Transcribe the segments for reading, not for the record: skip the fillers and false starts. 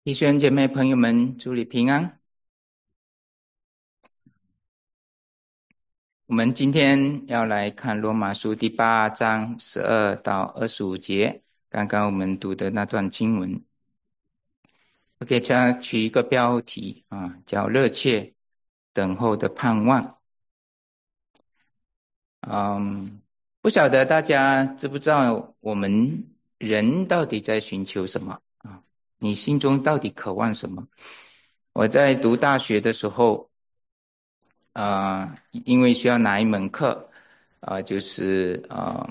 弟兄姐妹朋友们，祝你平安。我们今天要来看罗马书第8章12到25节，刚刚我们读的那段经文。我给它取一个标题叫热切等候的盼望。不晓得大家知不知道我们人到底在寻求什么啊？你心中到底渴望什么？我在读大学的时候因为需要拿一门课就是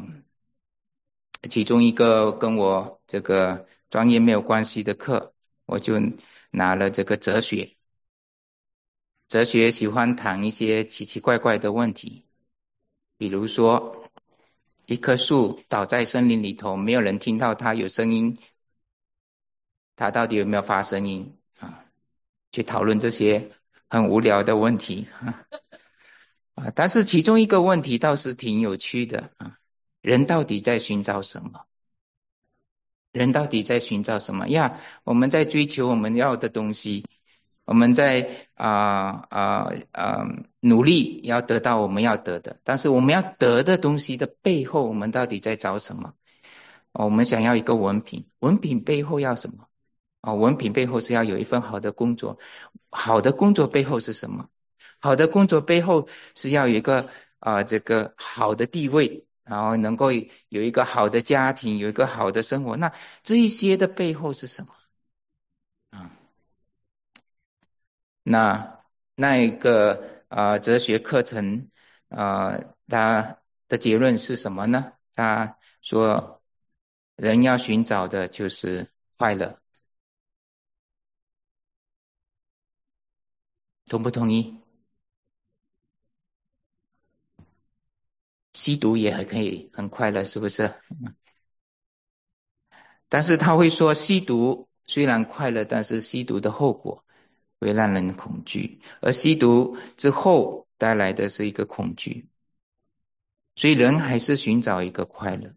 其中一个跟我这个专业没有关系的课，我就拿了这个哲学。哲学喜欢谈一些奇奇怪怪的问题，比如说一棵树倒在森林里头，没有人听到它有声音，它到底有没有发声音啊？去讨论这些很无聊的问题但是其中一个问题倒是挺有趣的人到底在寻找什么？人到底在寻找什么呀？我们在追求我们要的东西，我们在努力要得到我们要得的，但是我们要得的东西的背后，我们到底在找什么？我们想要一个文凭，文凭背后要什么？文凭背后是要有一份好的工作，好的工作背后是什么？好的工作背后是要有一个这个好的地位，然后能够有一个好的家庭，有一个好的生活。那这一些的背后是什么啊？那一个哲学课程它的结论是什么呢？他说人要寻找的就是快乐，同不同意？吸毒也很可以很快乐，是不是？但是他会说，吸毒虽然快乐，但是吸毒的后果会让人恐惧，而吸毒之后带来的是一个恐惧，所以人还是寻找一个快乐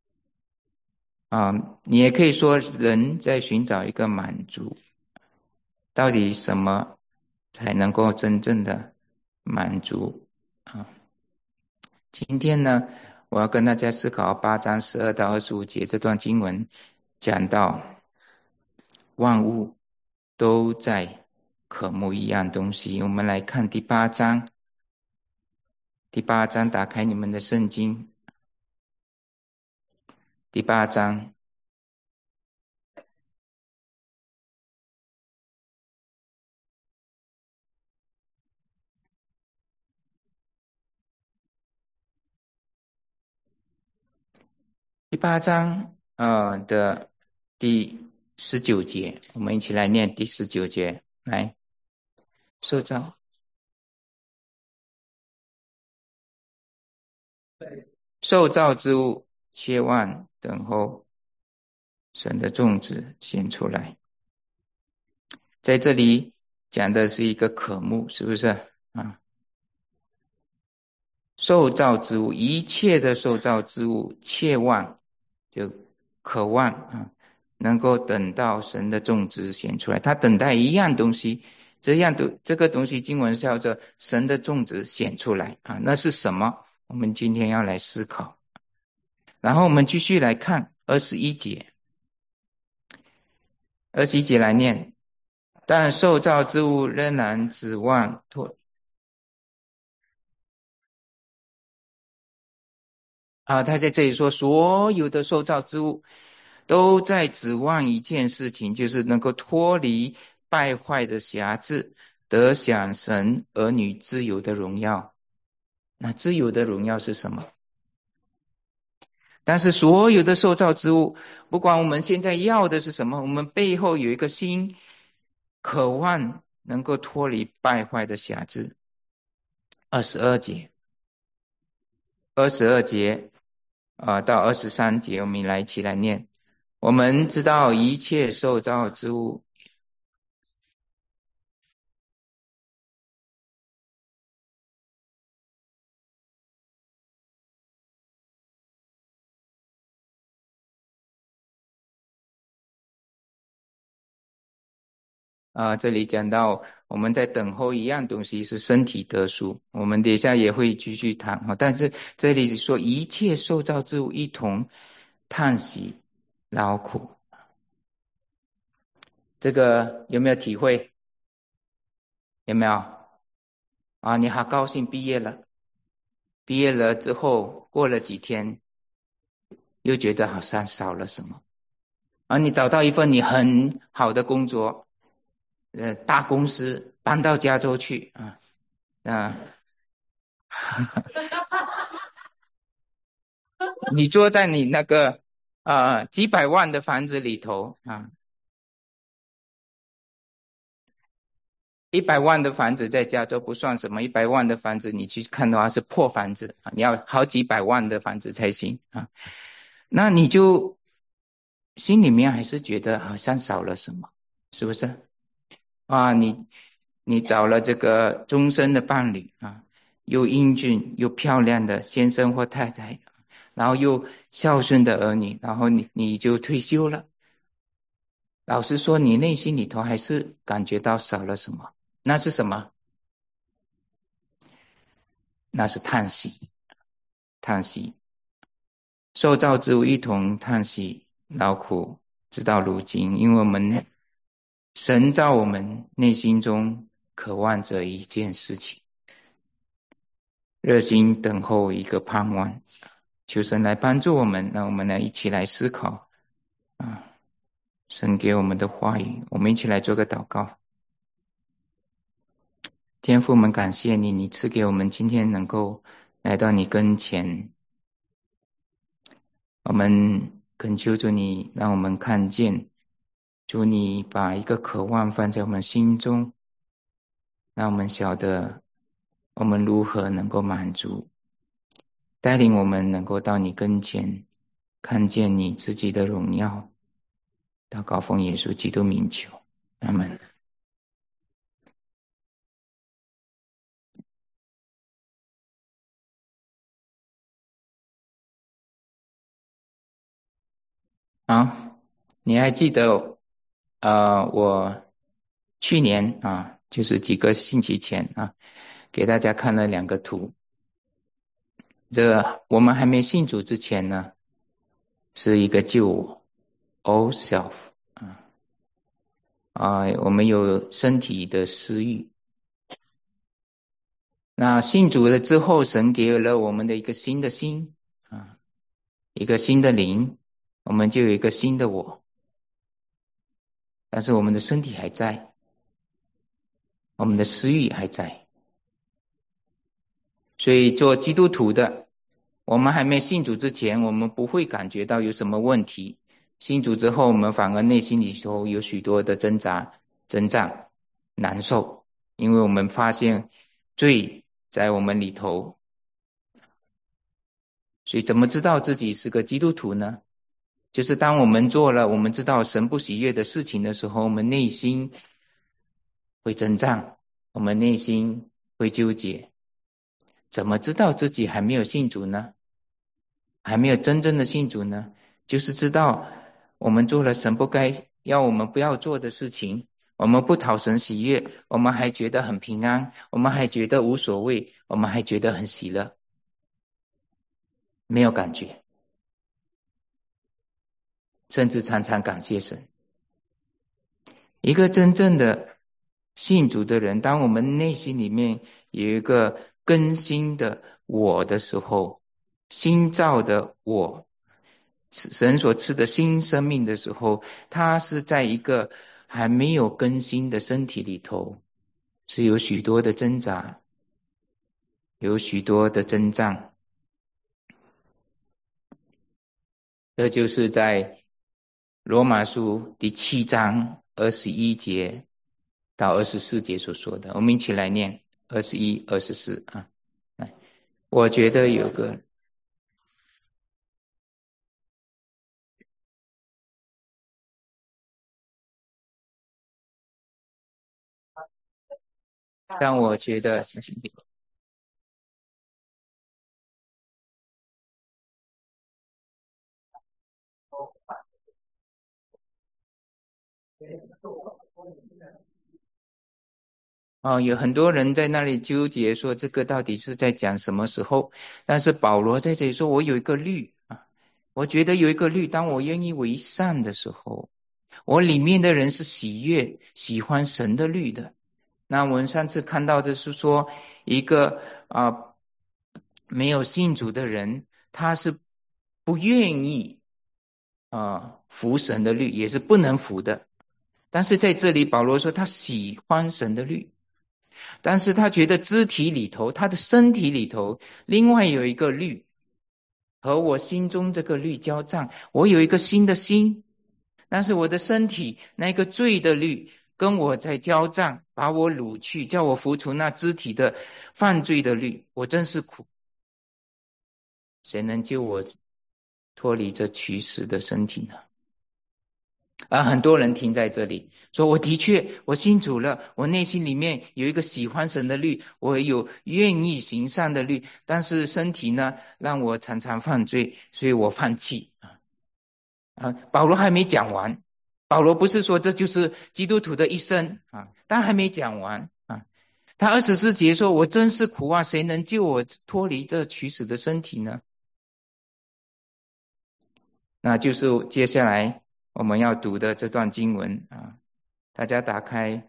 你也可以说人在寻找一个满足，到底什么才能够真正的满足啊？今天呢，我要跟大家思考8章12到25节这段经文，讲到万物都在渴慕一样东西。我们来看第八章，打开你们的圣经，第八章，的第19节，我们一起来念第19节，来，受造。受造之物切望等候神的种子显出来。在这里讲的是一个渴慕，是不是受造之物，一切的受造之物切望，就渴望能够等到神的种子显出来。他等待一样东西，这个东西经文叫做神的种子显出来那是什么？我们今天要来思考。然后我们继续来看21节，21节来念，但受造之物仍然指望脱他在这里说，所有的受造之物都在指望一件事情，就是能够脱离败坏的辖制，得享神儿女自由的荣耀。那自由的荣耀是什么？但是所有的受造之物，不管我们现在要的是什么，我们背后有一个心，渴望能够脱离败坏的辖制。22节，到23节，我们来一起来念。我们知道一切受造之物这里讲到我们在等候一样东西是身体得赎，我们等一下也会继续谈哈。但是这里说一切受造之物一同叹息劳苦，这个有没有体会？有没有啊？你好高兴毕业了，毕业了之后过了几天，又觉得好像少了什么。而你找到一份你很好的工作，大公司搬到加州去啊，那你坐在你那个几百万的房子里头啊，100万的房子在加州不算什么，100万的房子你去看的话是破房子啊，你要好几百万的房子才行啊，那你就心里面还是觉得好像少了什么，是不是？啊，你找了这个终身的伴侣啊，又英俊又漂亮的先生或太太，然后又孝顺的儿女，然后你就退休了。老实说，你内心里头还是感觉到少了什么？那是什么？那是叹息，叹息。受造之物一同叹息劳苦，直到如今，因为我们神造我们内心中渴望着一件事情。热心等候一个盼望，求神来帮助我们，让我们来一起来思考啊，神给我们的话语，我们一起来做个祷告。天父，我们感谢你，你赐给我们今天能够来到你跟前，我们恳求主你，让我们看见，主你把一个渴望放在我们心中，让我们晓得我们如何能够满足。带领我们能够到你跟前，看见你自己的荣耀。祷告奉耶稣基督名求，阿们。好，你还记得我去年就是几个星期前给大家看了2个图。这个我们还没信主之前呢，是一个旧我 old self 我们有身体的私欲。那信主了之后，神给了我们的一个新的心一个新的灵，我们就有一个新的我，但是我们的身体还在，我们的私欲还在。所以做基督徒的，我们还没信主之前，我们不会感觉到有什么问题。信主之后，我们反而内心里头有许多的挣扎、挣扎、难受，因为我们发现罪在我们里头。所以怎么知道自己是个基督徒呢？就是当我们做了我们知道神不喜悦的事情的时候，我们内心会挣扎，我们内心会纠结。怎么知道自己还没有信主呢？还没有真正的信主呢？就是知道我们做了神不该要我们不要做的事情，我们不讨神喜悦，我们还觉得很平安，我们还觉得无所谓，我们还觉得很喜乐，没有感觉，甚至常常感谢神。一个真正的信主的人，当我们内心里面有一个更新的我的时候，新造的我，神所赐的新生命的时候，他是在一个还没有更新的身体里头，是有许多的挣扎，有许多的征战。这就是在罗马书第7章21节到24节所说的。我们一起来念21、24来，我觉得有个，让我觉得有很多人在那里纠结说这个到底是在讲什么时候，但是保罗在这里说我有一个律啊，我觉得有一个律，当我愿意为善的时候，我里面的人是喜悦喜欢神的律的。那我们上次看到的是说一个没有信主的人，他是不愿意服神的律，也是不能服的。但是在这里保罗说他喜欢神的律，但是他觉得肢体里头，他的身体里头另外有一个律和我心中这个律交战，我有一个新的心，但是我的身体那个罪的律跟我在交战，把我掳去，叫我服从那肢体的犯罪的律，我真是苦。谁能救我脱离这取死的身体呢？很多人停在这里，说我的确我信主了，我内心里面有一个喜欢神的律，我有愿意行善的律，但是身体呢让我常常犯罪，所以我放弃保罗还没讲完，保罗不是说这就是基督徒的一生但还没讲完他24节说我真是苦啊，谁能救我脱离这取死的身体呢？那就是接下来我们要读的这段经文大家打开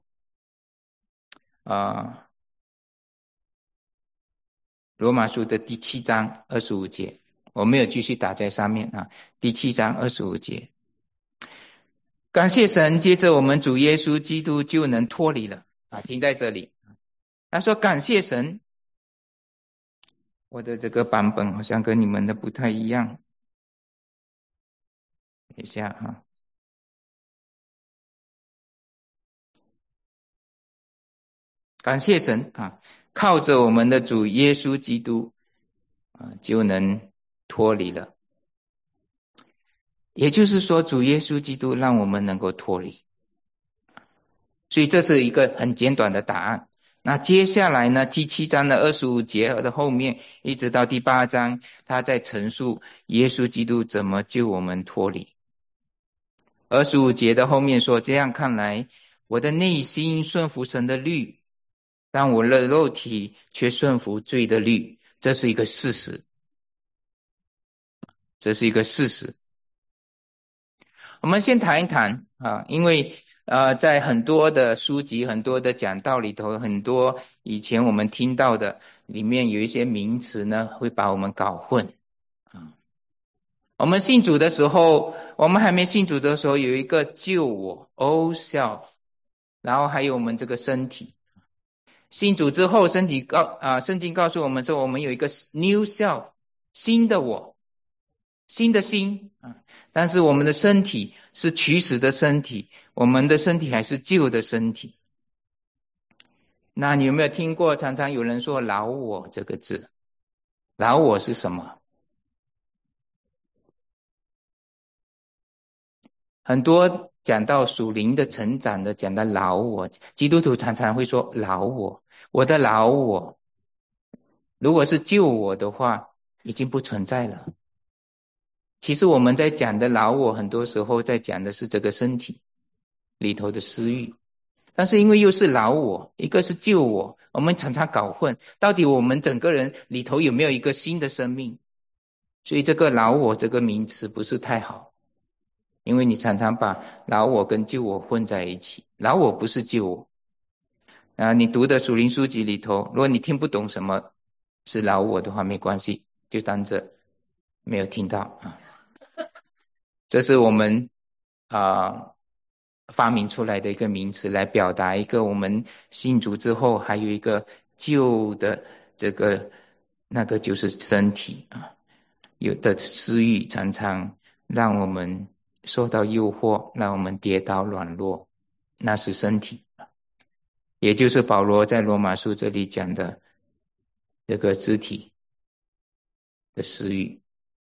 罗马书的第7章25节，我没有继续打在上面第7章25节，感谢神，接着我们主耶稣基督就能脱离了停在这里。他说感谢神，我的这个版本好像跟你们的不太一样，等一下感谢神靠着我们的主耶稣基督就能脱离了。也就是说主耶稣基督让我们能够脱离，所以这是一个很简短的答案。那接下来呢，第7章的25节的后面一直到第8章，他在陈述耶稣基督怎么救我们脱离。25节的后面说，这样看来我的内心顺服神的律，但我的肉体却顺服罪的律，这是一个事实，这是一个事实。我们先谈一谈因为在很多的书籍很多的讲道里头，很多以前我们听到的里面有一些名词呢会把我们搞混我们信主的时候，我们还没信主的时候有一个救我 old self， 然后还有我们这个身体。信主之后圣经告诉我们说我们有一个 new self， 新的我，新的心但是我们的身体是取死的身体，我们的身体还是旧的身体。那你有没有听过常常有人说老我这个字？老我是什么？很多讲到属灵的成长的，讲到老我，基督徒常常会说老我，我的老我，如果是旧我的话已经不存在了。其实我们在讲的老我，很多时候在讲的是这个身体里头的私欲，但是因为又是老我，一个是旧我，我们常常搞混，到底我们整个人里头有没有一个新的生命？所以这个老我这个名词不是太好，因为你常常把老我跟旧我混在一起，老我不是旧我你读的属灵书籍里头，如果你听不懂什么是老我的话，没关系，就当着没有听到这是我们发明出来的一个名词，来表达一个我们信主之后还有一个旧的这个那个就是身体有的私欲常常让我们受到诱惑，让我们跌倒软弱，那是身体，也就是保罗在罗马书这里讲的这个肢体的私欲，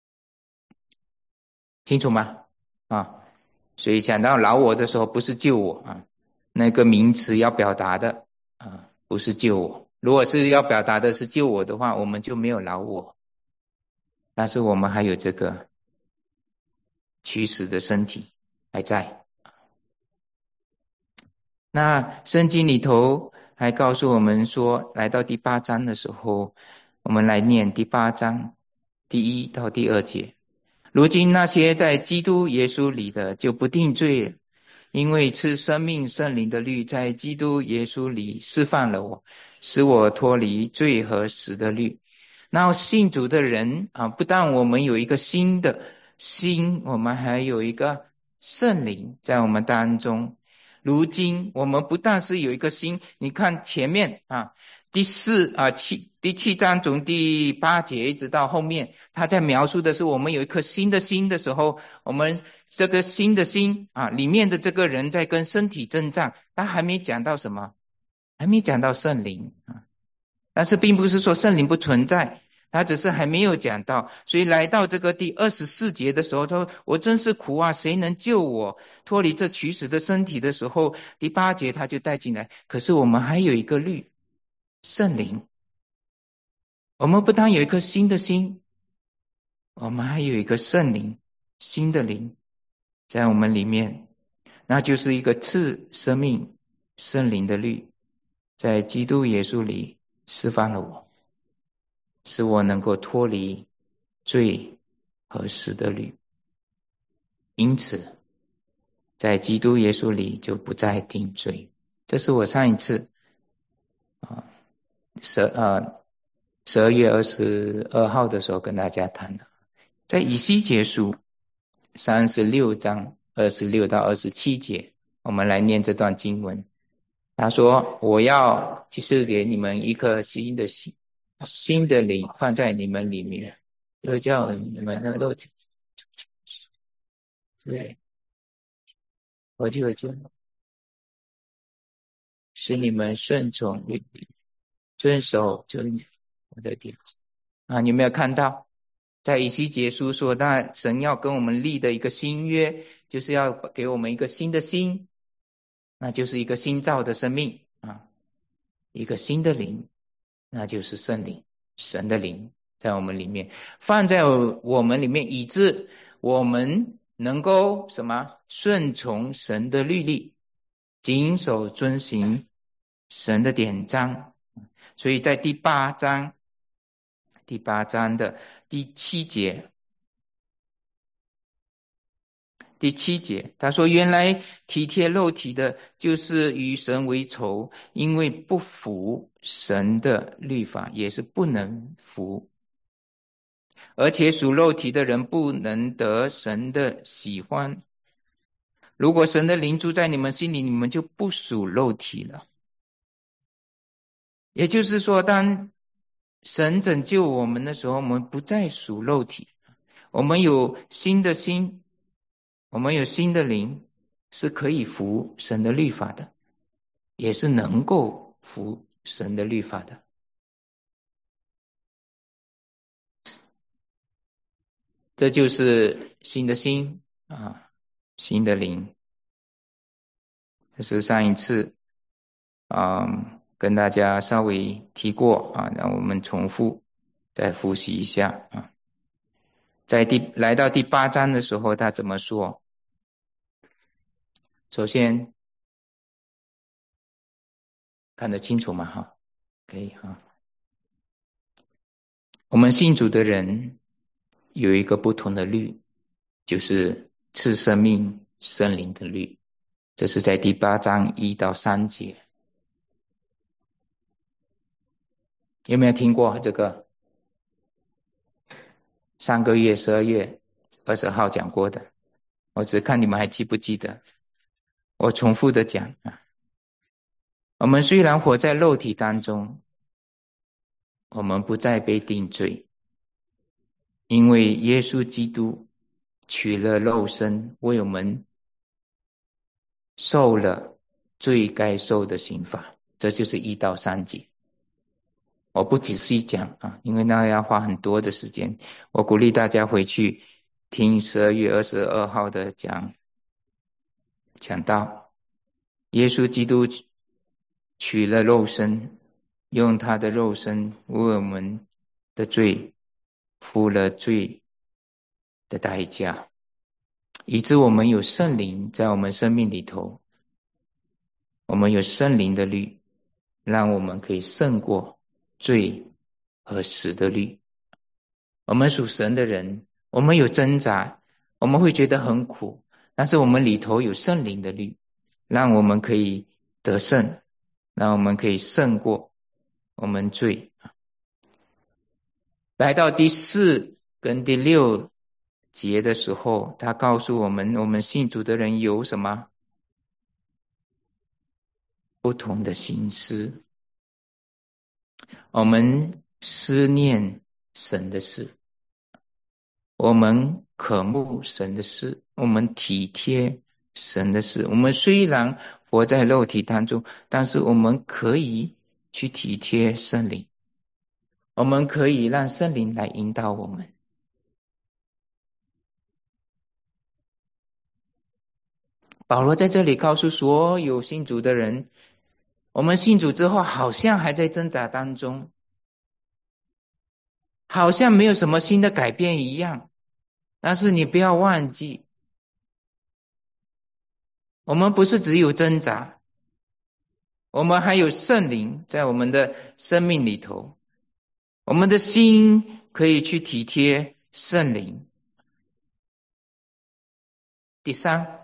清楚吗？所以讲到老我的时候，不是救我那个名词要表达的不是救我。如果是要表达的是救我的话，我们就没有老我，但是我们还有这个驱使的身体还在。那圣经里头还告诉我们说，来到第8章的时候，我们来念第8章第1到第2节。如今那些在基督耶稣里的就不定罪了，因为赐生命圣灵的律在基督耶稣里释放了我，使我脱离罪和死的律。然后信主的人不但我们有一个新的心，我们还有一个圣灵在我们当中。如今我们不但是有一个心，你看前面第7章从第8节一直到后面，他在描述的是我们有一颗新的心的时候，我们这个新的心里面的这个人在跟身体征战，他还没讲到什么，还没讲到圣灵但是并不是说圣灵不存在，他只是还没有讲到。所以来到这个第24节的时候，他说我真是苦啊，谁能救我脱离这取死的身体的时候，第8节他就带进来，可是我们还有一个律，圣灵。我们不但有一颗新的心，我们还有一个圣灵，新的灵在我们里面，那就是一个赐生命圣灵的律，在基督耶稣里释放了我，使我能够脱离罪和死的律。因此在基督耶稣里就不再定罪。这是我上一次12月22号的时候跟大家谈的。在以西结书36章26到27节，我们来念这段经文。他说我要赐给你们一颗新的灵放在你们里面，又叫你们的肉体，对，我就使你们顺从律例，遵守我的典章你有没有看到在以西结书说，那神要跟我们立的一个新约，就是要给我们一个新的心，那就是一个新造的生命一个新的灵，那就是圣灵，神的灵在我们里面，放在我们里面，以致我们能够什么顺从神的律例，谨守遵行神的典章。所以在第八章的第7节，他说原来体贴肉体的就是与神为仇，因为不服神的律法，也是不能服，而且属肉体的人不能得神的喜欢。如果神的灵住在你们心里，你们就不属肉体了。也就是说，当神拯救我们的时候，我们不再属肉体，我们有新的心，我们有新的灵，是可以服神的律法的，也是能够服神的律法的。这就是新的心新的灵。这是上一次跟大家稍微提过让我们重复再复习一下在来到第8章的时候，他怎么说？首先看得清楚吗？可以我们信主的人有一个不同的律，就是赐生命圣灵的律，这是在第8章1到3节。有没有听过这个？上个月12月20号讲过的，我只看你们还记不记得。我重复的讲我们虽然活在肉体当中，我们不再被定罪，因为耶稣基督取了肉身，为我们受了最该受的刑罚。这就是1到3节。我不仔细讲因为那要花很多的时间。我鼓励大家回去听12月22号的讲到耶稣基督取了肉身，用他的肉身为我们的罪付了罪的代价，以致我们有圣灵在我们生命里头，我们有圣灵的律， 让我们可以胜过罪和死的律。我们属神的人，我们有挣扎，我们会觉得很苦，但是我们里头有圣灵的律，让我们可以得胜，让我们可以胜过我们罪。来到第4跟第6节的时候，他告诉我们，我们信主的人有什么不同的心思。我们思念神的事，我们渴慕神的事，我们体贴神的事。我们虽然活在肉体当中，但是我们可以去体贴圣灵，我们可以让圣灵来引导我们。保罗在这里告诉所有信主的人，我们信主之后好像还在挣扎当中，好像没有什么新的改变一样，但是你不要忘记，我们不是只有挣扎，我们还有圣灵在我们的生命里头，我们的心可以去体贴圣灵。第3，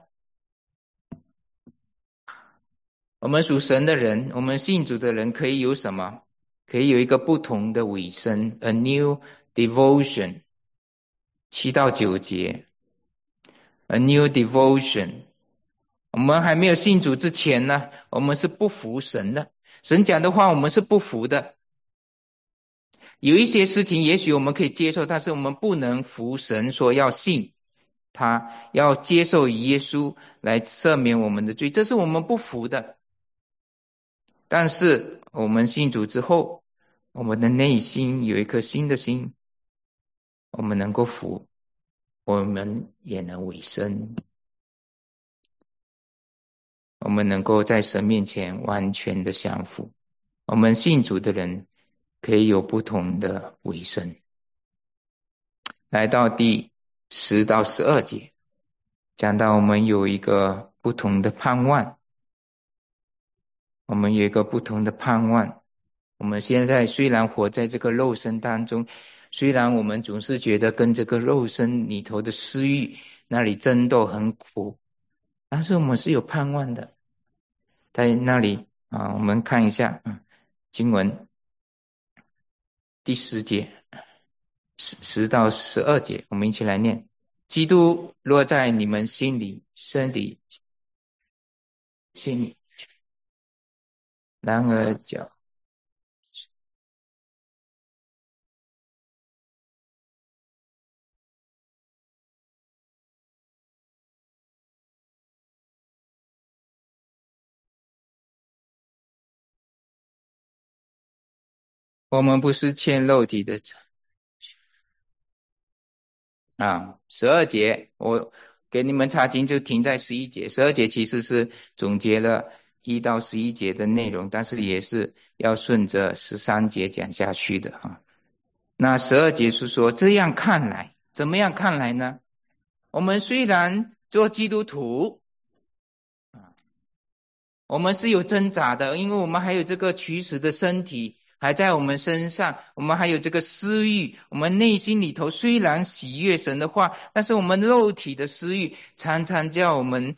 我们属神的人，我们信主的人可以有什么？可以有一个不同的尾声 ，a new devotion。7到9节 ，a new devotion。我们还没有信主之前呢，我们是不服神的，神讲的话我们是不服的。有一些事情也许我们可以接受，但是我们不能服神说要信他，要接受耶稣来赦免我们的罪，这是我们不服的。但是我们信主之后，我们的内心有一颗新的心，我们能够服，我们也能委身，我们能够在神面前完全的降服。我们信主的人可以有不同的委身。来到第10到12节，讲到我们有一个不同的盼望，我们有一个不同的盼望。我们现在虽然活在这个肉身当中，虽然我们总是觉得跟这个肉身里头的私欲那里争斗很苦，但是我们是有盼望的。在那里我们看一下经文第10节10到12节，我们一起来念。基督落在你们心里，心里，然而脚我们不是欠肉体的12节我给你们查经就停在11节，12节其实是总结了1到11节的内容，但是也是要顺着13节讲下去的那12节是说，这样看来，怎么样看来呢？我们虽然做基督徒我们是有挣扎的，因为我们还有这个驱使的身体还在我们身上，我们还有这个私欲，我们内心里头虽然喜悦神的话，但是我们肉体的私欲常常叫我们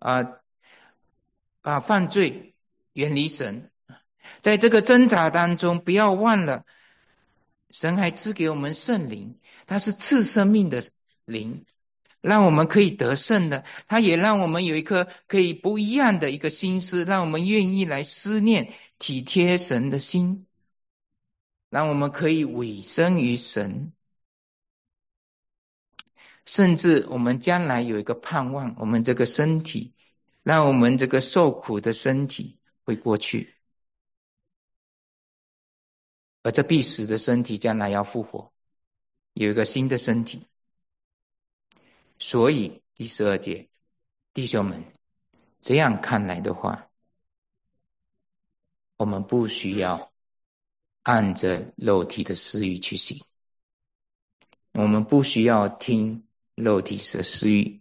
犯罪，远离神。在这个挣扎当中，不要忘了神还赐给我们圣灵，它是赐生命的灵，让我们可以得胜的，他也让我们有一颗可以不一样的一个心思，让我们愿意来思念体贴神的心，让我们可以委身于神，甚至我们将来有一个盼望，我们这个身体，让我们这个受苦的身体会过去，而这必死的身体将来要复活，有一个新的身体。所以第12节，弟兄们，这样看来的话，我们不需要按着肉体的私欲去行，我们不需要听肉体的私欲。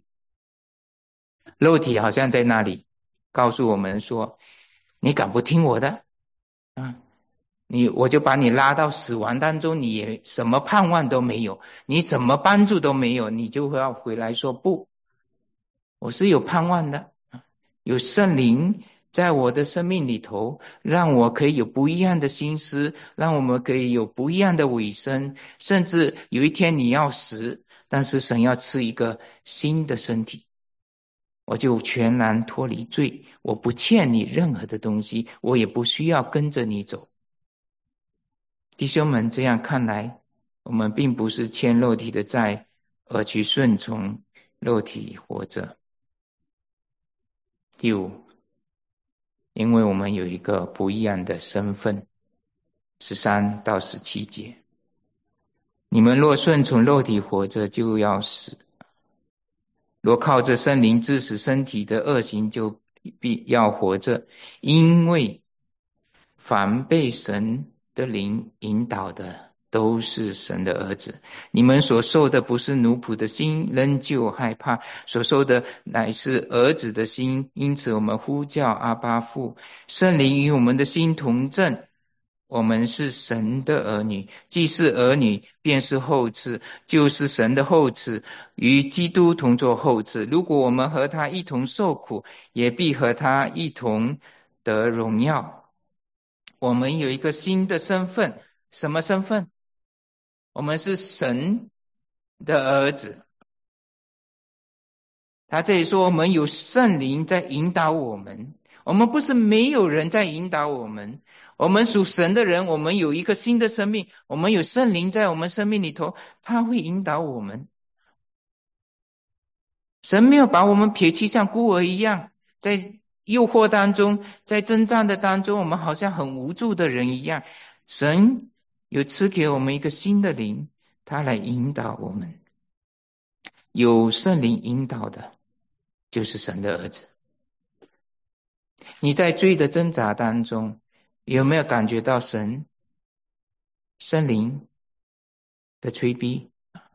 肉体好像在那里告诉我们说，你敢不听我的？ 啊。我就把你拉到死亡当中，你也什么盼望都没有，你什么帮助都没有，你就会要回来说不，我是有盼望的，有圣灵在我的生命里头，让我可以有不一样的心思，让我们可以有不一样的尾声，甚至有一天你要死，但是神要赐一个新的身体，我就全然脱离罪，我不欠你任何的东西，我也不需要跟着你走。弟兄们，这样看来，我们并不是欠肉体的债，而去顺从肉体活着。第五，因为我们有一个不一样的身份，13到17节。你们若顺从肉体活着，就要死；若靠着圣灵致死身体的恶行，就必要活着。因为凡被神的灵引导的，都是神的儿子。你们所受的不是奴仆的心，仍旧害怕；所受的乃是儿子的心。因此我们呼叫阿爸父。圣灵与我们的心同证，我们是神的儿女。既是儿女，便是后嗣，就是神的后嗣，与基督同作后嗣。如果我们和他一同受苦，也必和他一同得荣耀。我们有一个新的身份，什么身份？我们是神的儿子。他这里说我们有圣灵在引导我们，我们不是没有人在引导我们，我们属神的人，我们有一个新的生命，我们有圣灵在我们生命里头，他会引导我们。神没有把我们撇弃像孤儿一样，在诱惑当中，在征战的当中，我们好像很无助的人一样。神有赐给我们一个新的灵，他来引导我们。有圣灵引导的，就是神的儿子。你在罪的挣扎当中，有没有感觉到圣灵的催逼？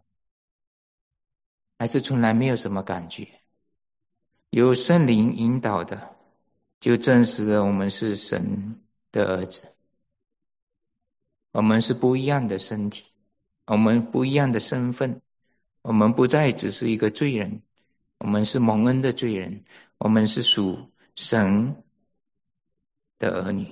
还是从来没有什么感觉？有圣灵引导的，就证实了我们是神的儿子。我们是不一样的身体，我们不一样的身份，我们不再只是一个罪人，我们是蒙恩的罪人，我们是属神的儿女。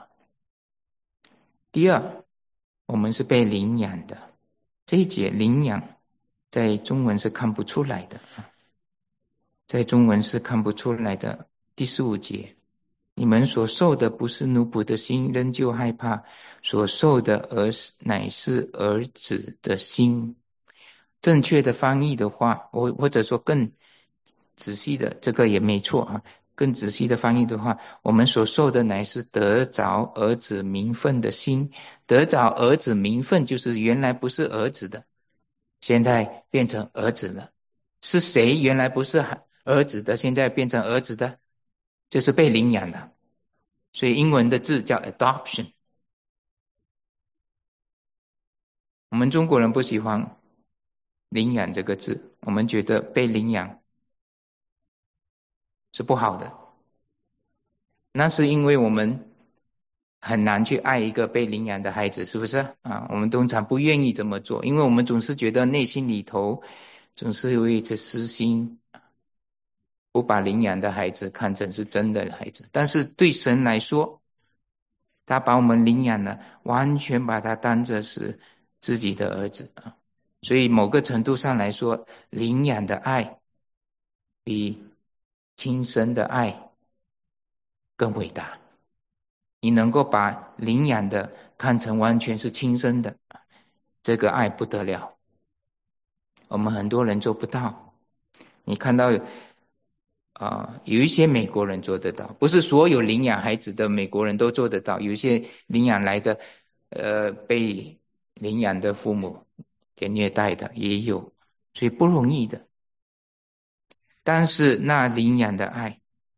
第二，我们是被领养的。这一节领养在中文是看不出来的，在中文是看不出来的。第15节，你们所受的不是奴仆的心，仍旧害怕；所受的乃是儿子的心。正确的翻译的话，或者说更仔细的，这个也没错啊。更仔细的翻译的话，我们所受的乃是得着儿子名分的心。得着儿子名分，就是原来不是儿子的，现在变成儿子了。是谁原来不是儿子的，现在变成儿子的？就是被领养的。所以英文的字叫 adoption。 我们中国人不喜欢领养这个字，我们觉得被领养是不好的。那是因为我们很难去爱一个被领养的孩子，是不是啊？我们通常不愿意这么做，因为我们总是觉得内心里头总是有一些私心，不把领养的孩子看成是真的孩子。但是对神来说，他把我们领养了，完全把他当作是自己的儿子啊。所以某个程度上来说，领养的爱比亲生的爱更伟大。你能够把领养的看成完全是亲生的，这个爱不得了。我们很多人做不到。你看到有一些美国人做得到，不是所有领养孩子的美国人都做得到。有一些领养来的被领养的父母给虐待的也有，所以不容易的。但是那领养的爱，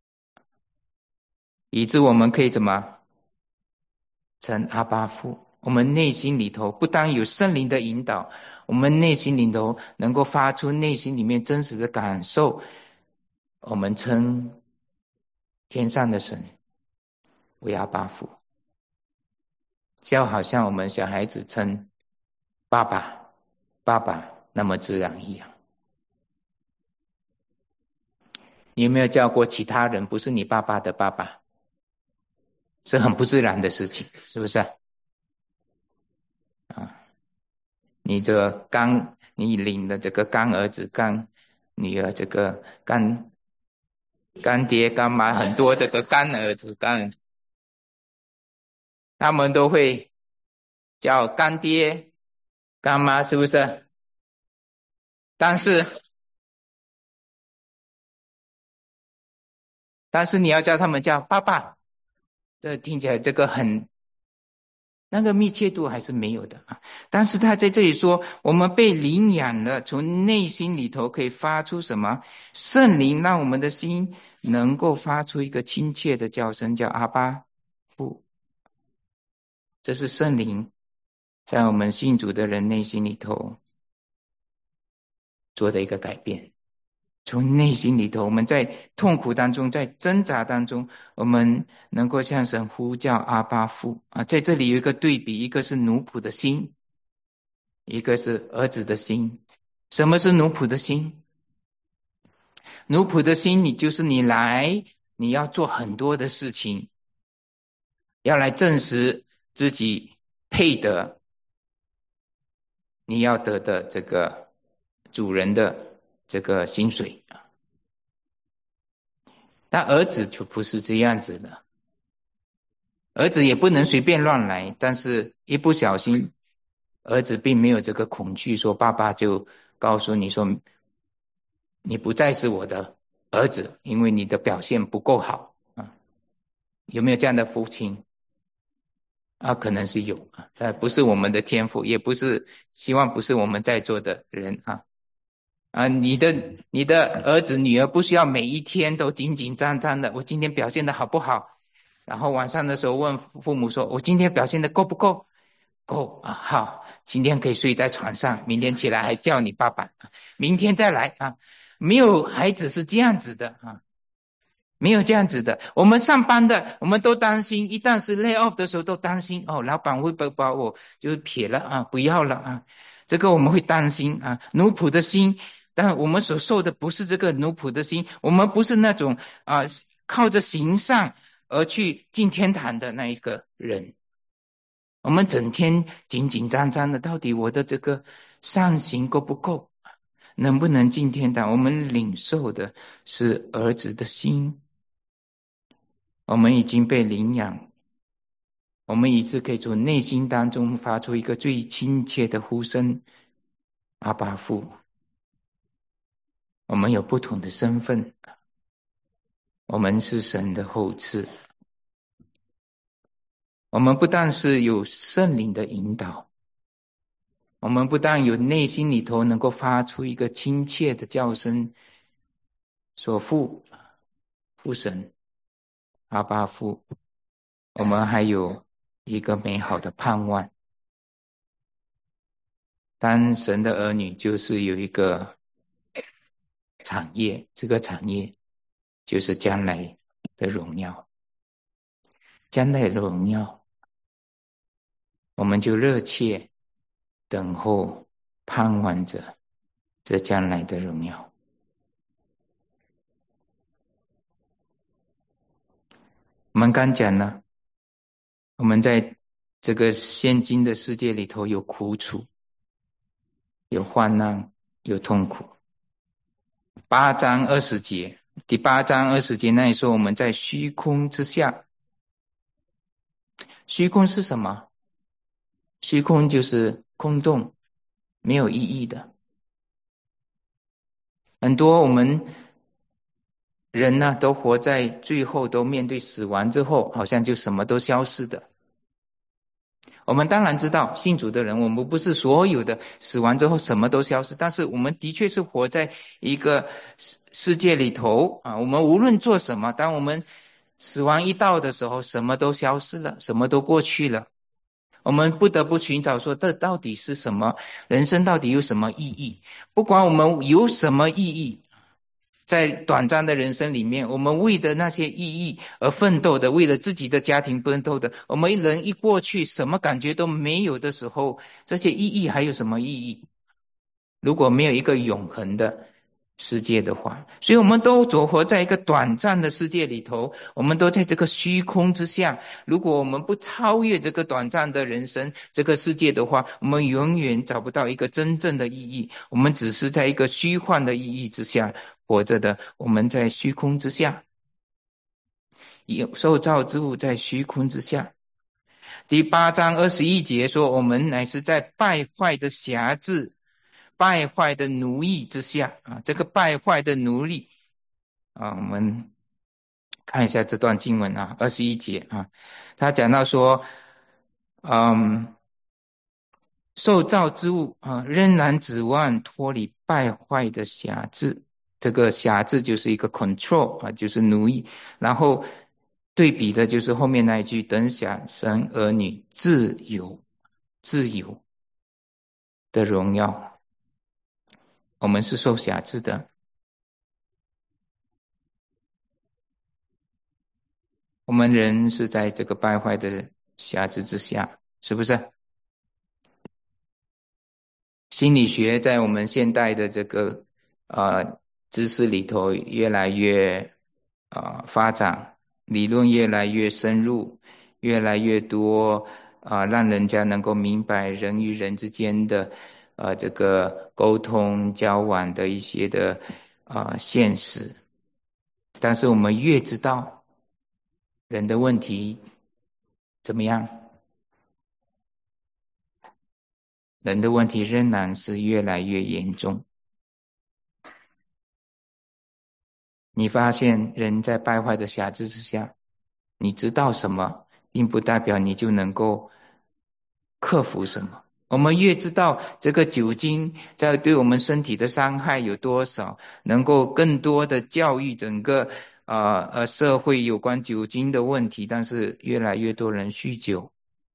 以致我们可以怎么称阿爸父。我们内心里头不单有圣灵的引导，我们内心里头能够发出内心里面真实的感受，我们称天上的神为阿爸父。 就好像我们小孩子称爸爸爸爸那么自然一样。你有没有叫过其他人不是你爸爸的爸爸？是很不自然的事情，是不是啊？你领了这个干儿子、干女儿，这个干爹、干妈，很多这个干儿子、干，他们都会叫干爹、干妈，是不是？但是你要叫他们叫爸爸，这听起来这个很那个密切度还是没有的啊。但是他在这里说，我们被领养了，从内心里头可以发出什么？圣灵让我们的心能够发出一个亲切的叫声，叫阿爸父。这是圣灵在我们信主的人内心里头做的一个改变。从内心里头，我们在痛苦当中，在挣扎当中，我们能够向神呼叫阿爸父啊！在这里有一个对比，一个是奴仆的心，一个是儿子的心。什么是奴仆的心？奴仆的心，你要做很多的事情，要来证实自己配得你要得的这个主人的这个薪水啊。但儿子就不是这样子的，儿子也不能随便乱来，但是一不小心，儿子并没有这个恐惧，说爸爸就告诉你说，你不再是我的儿子，因为你的表现不够好啊。有没有这样的父亲啊？可能是有啊，但不是我们的天赋，也不是希望不是我们在座的人啊。你的儿子女儿不需要每一天都紧紧张张的，我今天表现的好不好？然后晚上的时候问父母说，我今天表现的够不够？够啊，好，今天可以睡在床上，明天起来还叫你爸爸，明天再来啊。没有孩子是这样子的啊，没有这样子的。我们上班的，我们都担心，一旦是 lay off 的时候都担心哦，老板会不会把我就是撇了啊，不要了啊？这个我们会担心啊，奴仆的心。但我们所受的不是这个奴仆的心，我们不是那种靠着行善而去进天堂的那一个人。我们整天紧紧张张的，到底我的这个善行够不够？能不能进天堂？我们领受的是儿子的心，我们已经被领养，我们以致可以从内心当中发出一个最亲切的呼声：阿爸父。我们有不同的身份，我们是神的后嗣，我们不但是有圣灵的引导，我们不但有内心里头能够发出一个亲切的叫声，说父神阿爸父，我们还有一个美好的盼望。当神的儿女就是有一个产业，这个产业就是将来的荣耀，将来的荣耀，我们就热切等候盼望着这将来的荣耀。我们刚讲了，我们在这个现今的世界里头有苦楚，有患难，有痛苦。8章20节，第8章20节那里说我们在虚空之下。虚空是什么？虚空就是空洞，没有意义的。很多我们人呢，都活在最后都面对死亡之后，好像就什么都消失的。我们当然知道，信主的人，我们不是所有的死亡之后什么都消失，但是我们的确是活在一个世界里头啊。我们无论做什么，当我们死亡一到的时候，什么都消失了，什么都过去了。我们不得不寻找说，这到底是什么？人生到底有什么意义？不管我们有什么意义， 在短暂的人生里面，我们为着那些意义而奋斗的，为了自己的家庭奋斗的，我们人一过去什么感觉都没有的时候，这些意义还有什么意义？如果没有一个永恒的世界的话，所以我们都活在一个短暂的世界里头，我们都在这个虚空之下。如果我们不超越这个短暂的人生这个世界的话，我们永远找不到一个真正的意义，我们只是在一个虚幻的意义之下活着的，我们在虚空之下，受造之物在虚空之下。第8章21节说，我们乃是在败坏的辖制、败坏的奴役之下啊。这个败坏的奴隶啊，我们看一下这段经文啊，21节啊，他讲到说，受造之物啊，仍然指望脱离败坏的辖制。这个辖制就是一个 control 啊，就是奴役。然后对比的就是后面那一句，等享神儿女自由的荣耀。我们是受辖制的，我们人是在这个败坏的辖制之下，是不是？心理学在我们现代的这个知识里头越来越发展，理论越来越深入，越来越多让人家能够明白人与人之间的这个沟通交往的一些的现实。但是我们越知道人的问题怎么样，人的问题仍然是越来越严重。你发现人在败坏的辖制之下，你知道什么，并不代表你就能够克服什么。我们越知道这个酒精在对我们身体的伤害有多少，能够更多的教育整个社会有关酒精的问题，但是越来越多人酗酒。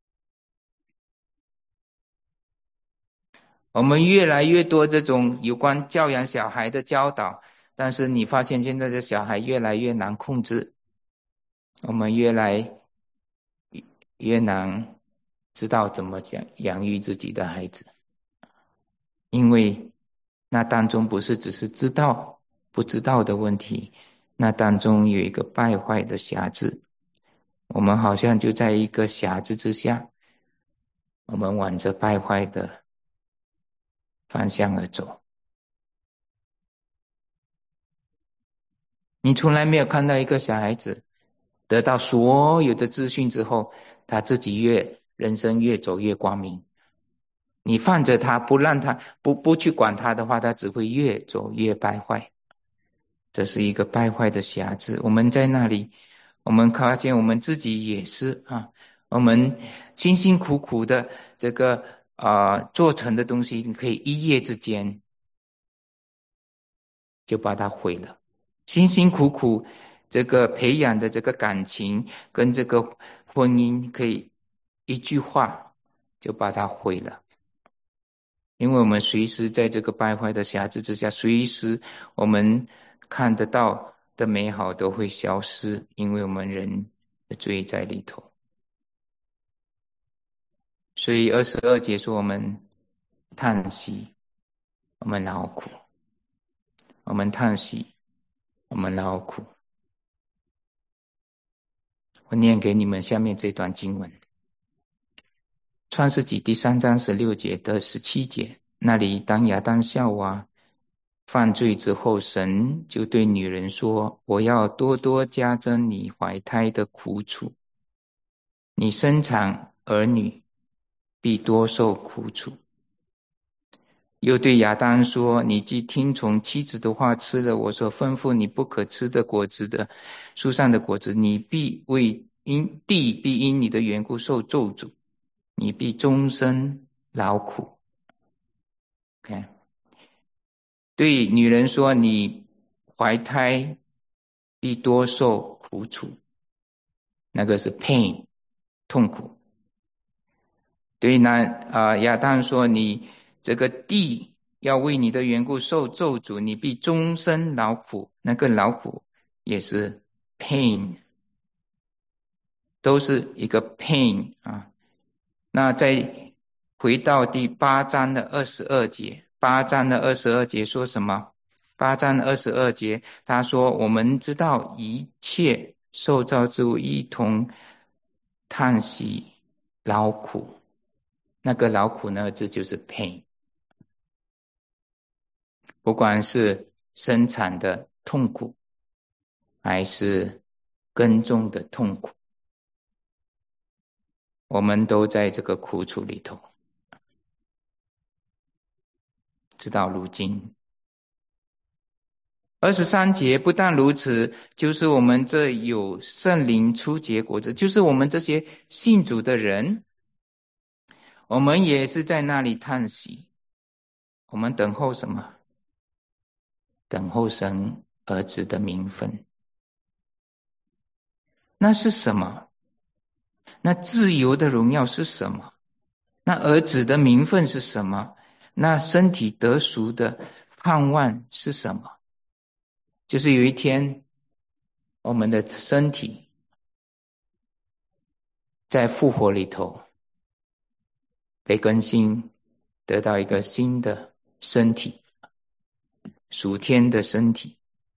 我们越来越多这种有关教养小孩的教导，但是你发现现在的小孩越来越难控制，我们越来越难知道怎么讲养育自己的孩子，因为那当中不是只是知道不知道的问题，那当中有一个败坏的辖制，我们好像就在一个辖制之下，我们往着败坏的方向而走。你从来没有看到一个小孩子得到所有的资讯之后，他自己人生越走越光明。你放着他，不让他不去管他的话，他只会越走越败坏。这是一个败坏的辖制。我们在那里，我们发现我们自己也是我们辛辛苦苦的这个做成的东西，可以一夜之间就把它毁了。辛辛苦苦这个培养的这个感情跟这个婚姻，可以一句话就把它毁了。因为我们随时在这个败坏的辖制之下，随时我们看得到的美好都会消失，因为我们人的罪在里头。所以22节说我们叹息，我们劳苦，我们叹息，我们劳苦。我念给你们下面这段经文，创世纪第3章16节的17节，那里当亚当夏娃犯罪之后，神就对女人说，我要多多加增你怀胎的苦楚，你生产儿女必多受苦楚。又对亚当说，你既听从妻子的话，吃了我所吩咐你不可吃的果子的树上的果子，你必地必因你的缘故受咒诅，你必终身劳苦。Okay. 对女人说，你怀胎必多受苦楚，那个是 pain 痛苦。对亚当说，你这个地要为你的缘故受咒诅，你必终身劳苦。那个劳苦也是 pain， 都是一个 pain 啊。那再回到第8章的22节，8章的22节说什么？8章的22节他说，我们知道一切受造之物一同叹息劳苦。那个劳苦呢，这就是 pain， 不管是生产的痛苦还是耕种的痛苦，我们都在这个苦楚里头，直到如今。23节不但如此，就是我们这有圣灵初结果子，就是我们这些信主的人，我们也是在那里叹息。我们等候什么？等候神儿子的名分。那是什么？那自由的荣耀是什么？那儿子的名分是什么？那身体得赎的盼望是什么？就是有一天，我们的身体在复活里头被更新，得到一个新的身体，属天的身体。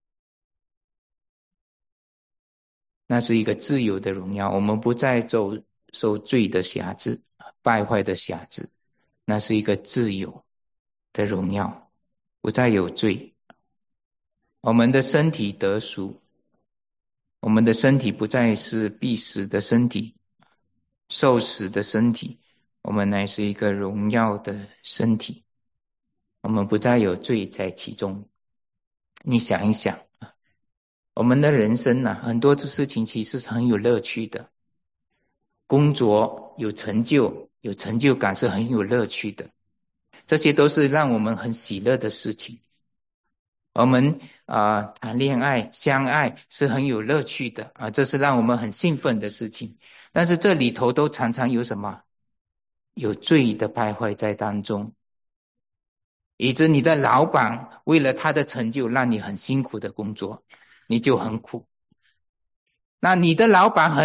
那是一个自由的荣耀，我们不再受罪的辖制，败坏的辖制，那是一个自由的荣耀，不再有罪。我们的身体得赎，我们的身体不再是必死的身体，受死的身体，我们乃是一个荣耀的身体，我们不再有罪在其中。你想一想，我们的人生啊，很多的事情其实是很有乐趣的，工作有成就，有成就感是很有乐趣的，这些都是让我们很喜乐的事情。我们谈恋爱相爱是很有乐趣的啊，这是让我们很兴奋的事情。但是这里头都常常有什么？有罪的败坏在当中，以致你的老板为了他的成就让你很辛苦的工作，你就很苦。那你的老板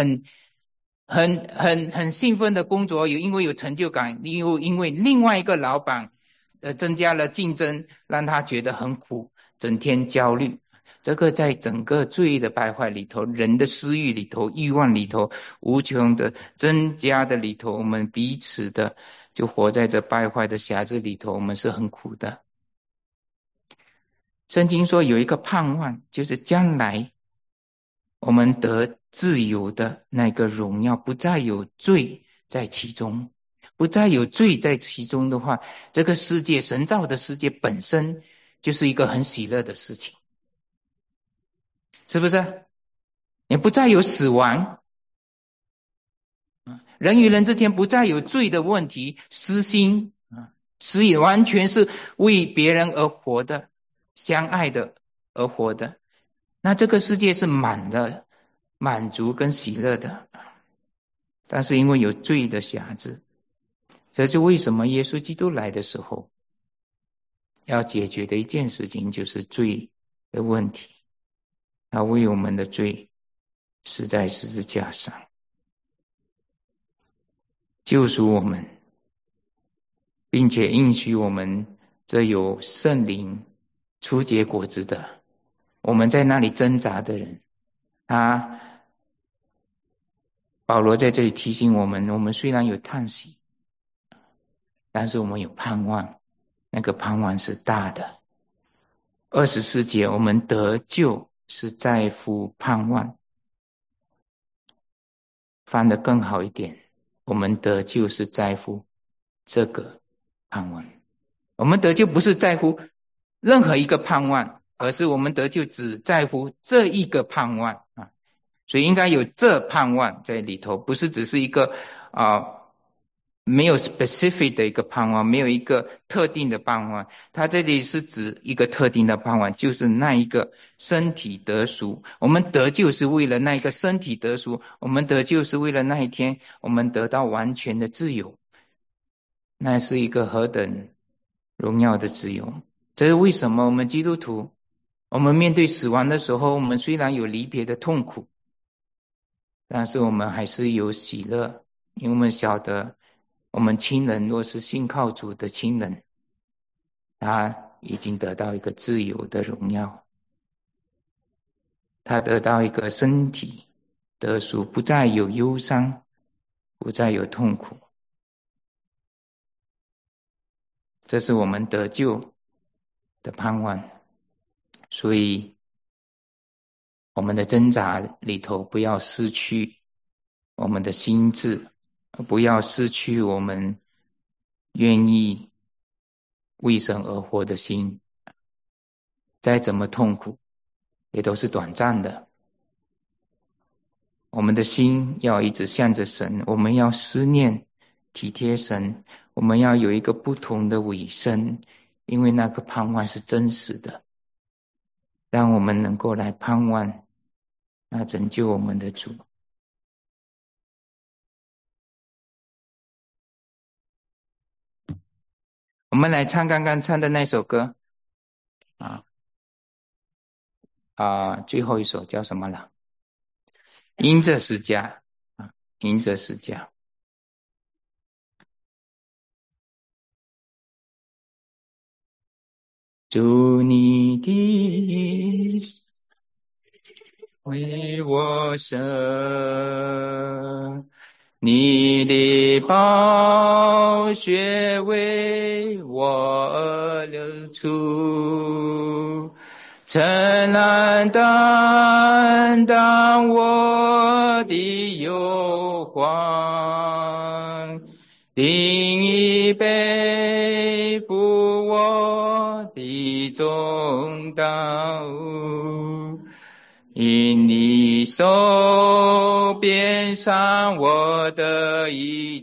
很兴奋的工作，因为有成就感，又因为另外一个老板增加了竞争，让他觉得很苦，整天焦虑。这个在整个罪的败坏里头，人的私欲里头，欲望里头，无穷的增加的里头，我们彼此的就活在这败坏的辖制里头，我们是很苦的。圣经说有一个盼望，就是将来我们得自由的那个荣耀，不再有罪在其中，不再有罪在其中的话，这个世界，神造的世界本身就是一个很喜乐的事情，是不是？你不再有死亡，人与人之间不再有罪的问题，私心是也完全是为别人而活的，相爱的而活的，那这个世界是满足跟喜乐的。但是因为有罪的辖制，这是为什么耶稣基督来的时候要解决的一件事情，就是罪的问题。他为我们的罪死在十字架上，救赎我们，并且应许我们这有圣灵初结果子的，我们在那里挣扎的人，保罗在这里提醒我们，我们虽然有叹息，但是我们有盼望，那个盼望是大的。24节，我们得救是在乎盼望。翻得更好一点，我们得救是在乎这个盼望。我们得救不是在乎任何一个盼望，而是我们得救只在乎这一个盼望啊。所以应该有这盼望在里头，不是只是一个没有 specific 的一个盼望，没有一个特定的盼望。它这里是指一个特定的盼望，就是那一个身体得赎。我们得救是为了那一个身体得赎，我们得救是为了那一天我们得到完全的自由。那是一个何等荣耀的自由。这是为什么我们基督徒，我们面对死亡的时候，我们虽然有离别的痛苦，但是我们还是有喜乐，因为我们晓得我们亲人若是信靠主的亲人，他已经得到一个自由的荣耀，他得到一个身体得赎，不再有忧伤，不再有痛苦。这是我们得救的盼望。所以我们的挣扎里头不要失去我们的心智，不要失去我们愿意为神而活的心。再怎么痛苦也都是短暂的，我们的心要一直向着神，我们要思念体贴神，我们要有一个不同的尾声，因为那个盼望是真实的，让我们能够来盼望那拯救我们的主。我们来唱刚刚唱的那首歌最后一首叫什么了？因着十架因着十架。主你的为我舍，你的宝血为我而流出，曾难担当我的忧患，定义背负我的重担，因你手鞭伤我的意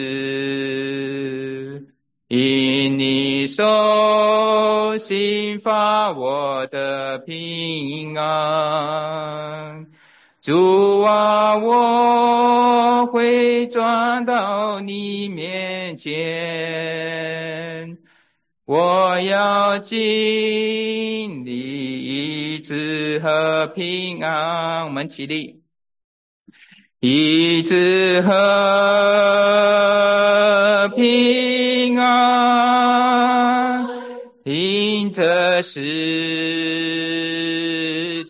志，因你手刑罚我的平安。主啊，我会转到你面前，我要经历医治和平安。我们起立，医治和平安，因着十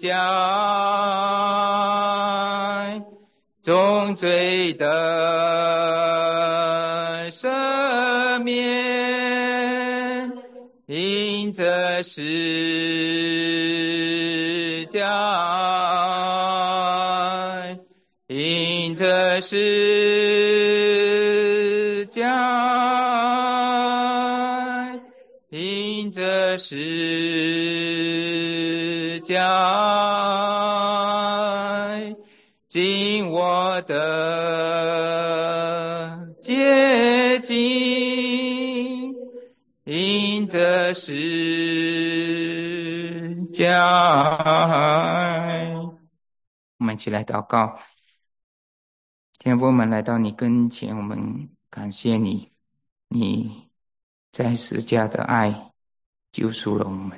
架重罪的赦免，因着十架，因着十架，因着十架，尽我的洁净，因着十架。我们一起来祷告。天父，我们来到你跟前，我们感谢你，你在十架的爱救赎了我们，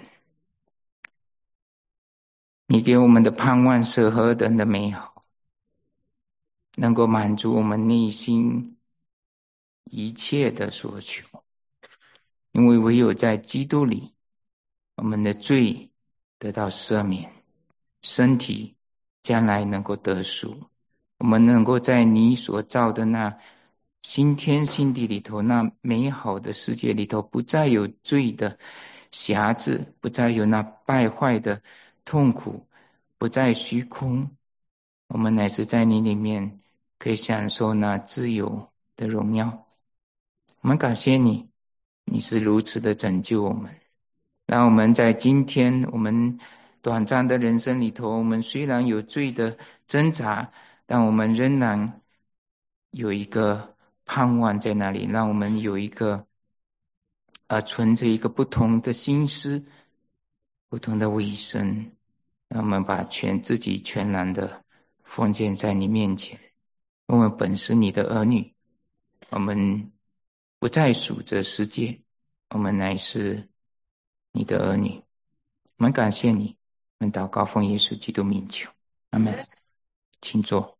你给我们的盼望是何等的美好，能够满足我们内心一切的所求。因为唯有在基督里，我们的罪得到赦免，身体将来能够得赎，我们能够在你所造的那新天新地里头，那美好的世界里头，不再有罪的辖制，不再有那败坏的痛苦，不再虚空，我们乃是在你里面可以享受那自由的荣耀。我们感谢你，你是如此的拯救我们，让我们在今天我们短暂的人生里头，我们虽然有罪的挣扎，但我们仍然有一个盼望在那里，让我们有一个存着一个不同的心思，不同的尾声，让我们把自己全然的奉献在你面前。我们本是你的儿女，我们不再属这世界， 我们乃是你的儿女。我们感谢你，我们祷告奉耶稣基督名求，阿门。请坐。